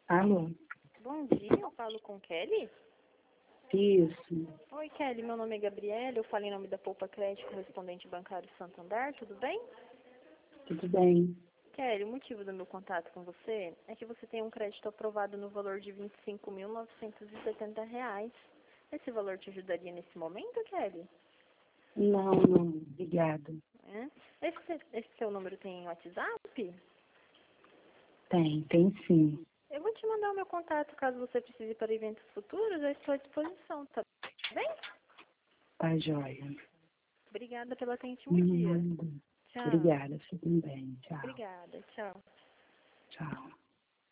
Alô? Bom dia, eu falo com Kelly. Isso, Oi, Kelly, meu nome é Gabriela, eu falo em nome da Poupa Crédito, correspondente bancário Santander, tudo bem? tudo bem. Kelly, o motivo do meu contato com você é que você tem um crédito aprovado no valor de R$ 25.970. Esse valor te ajudaria nesse momento, Kelly? Não, obrigada. É? Esse seu número tem WhatsApp? Tem sim. Eu vou te mandar o meu contato caso você precise para eventos futuros, eu estou à disposição, tá bem? Tá joia. Obrigada pelo atendimento dia. Manda. Tchau. Obrigada, fiquem bem. Tchau. Obrigada, tchau. Tchau.